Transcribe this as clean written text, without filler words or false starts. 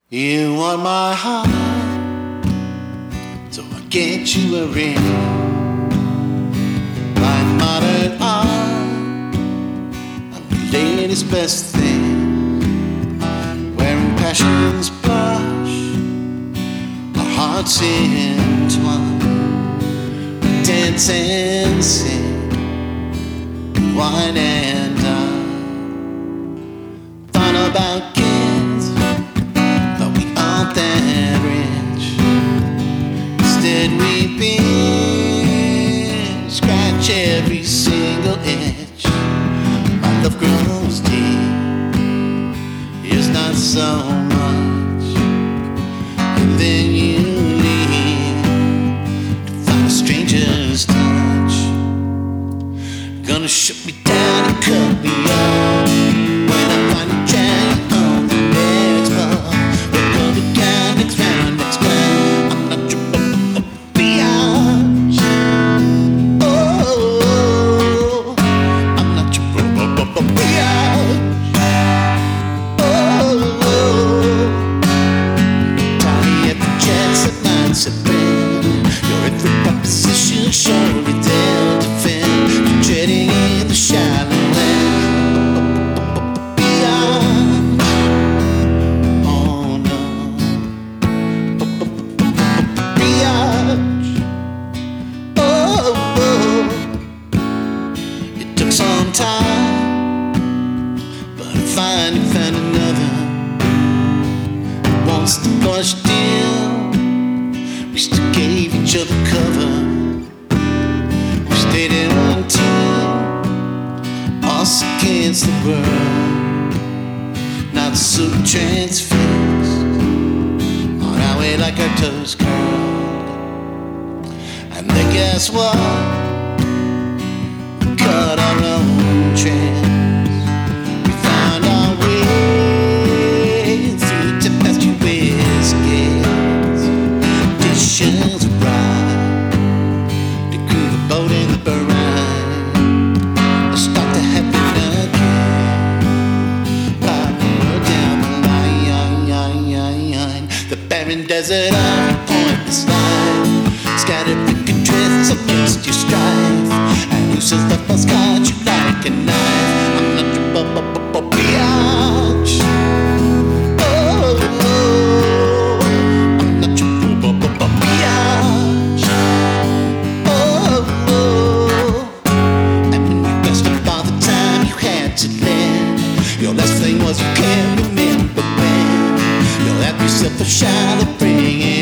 You want my heart, so I get you a ring. My modern art, I'm the latest best thing. Wearing passion's blush, our hearts entwine. We dance and sing, wine and dine. Thought about kids, but we aren't that rich. Instead we binge, scratch every single itch. My love grows deep, it's not so much, and then you leave to find a stranger's touch. Gonna shut me down and cut me off when I find a giant on the next floor. We're gonna count next round, next round. I'm not your biatch. Oh, I'm not your biatch. Oh, tiny at the jet set mindset bend. Your every proposition surely they'll defend. You're treading in the shallow end. Biatch. Oh no. Biatch. Oh, it took some time, but I finally found another who wants to push still. We still gave each other cover. We stayed in one team, us against the world. Not so transfixed on our way like our toes curled. And then guess what? We cut our own trends. We found our way through tempestuous gales. Dishes right to cool the boat in the brine. Let's start to happen again. Power down the line. The barren desert of a pointless life. Scattered wicked drifts against your strife. And loose as the bus cut you like a knife. I'm not your biatch. Oh, I'm not your biatch. Oh, and when you best up all the time you had to land. Your last thing was you can't remember when. You'll have yourself a shot of bringing